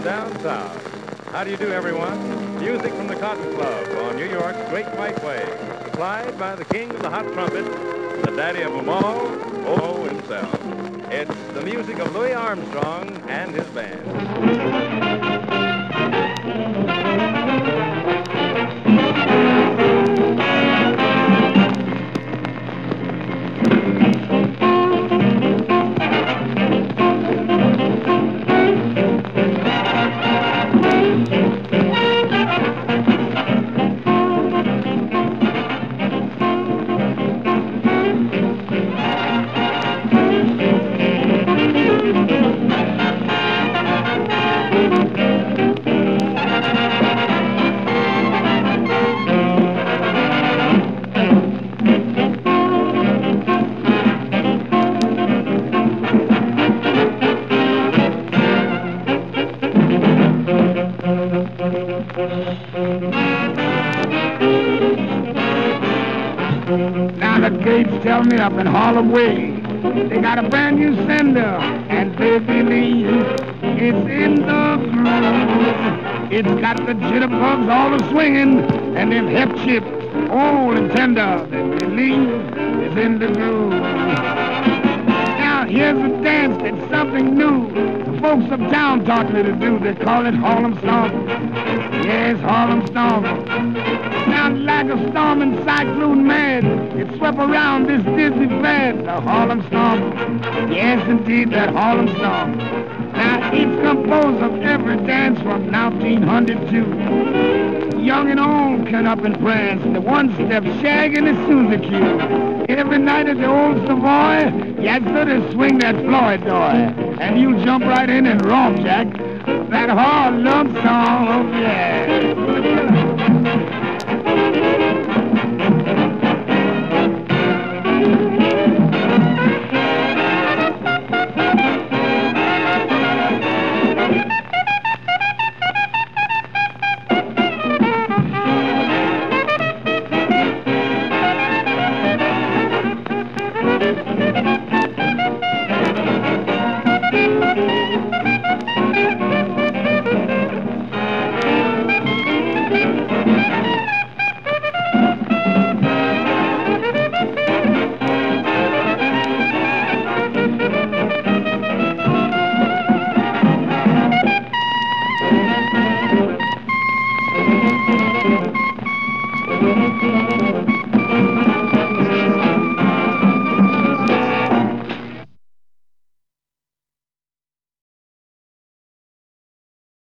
down south. How do you do, everyone? Music from the Cotton Club on New York's Great White Way, supplied by the king of the hot trumpet, the daddy of them all, O himself. It's the music of Louis Armstrong and his band. Now the Gates tell me up in Harlem Way, they got a brand new sender, and they believe it's in the groove. It's got the jitterbugs all a-swinging, and them hip chips, old and tender, they believe it's in the groove. Now here's a dance that's something new. The folks uptown taught me to do. They call it Harlem Stomp. Yes, Harlem Stomp. Sounds like a storming cyclone mad. It swept around this dizzy bed, the Harlem Stomp. Yes, indeed, that Harlem Stomp. Now, it's composed of every dance from 1902. Young and old can up and prance. The one-step shag and the Susie Q. Every night at the old Savoy, yes, sir, they swing that Floyd toy. And you jump right in and romp, Jack. That Harlem Stomp, yeah.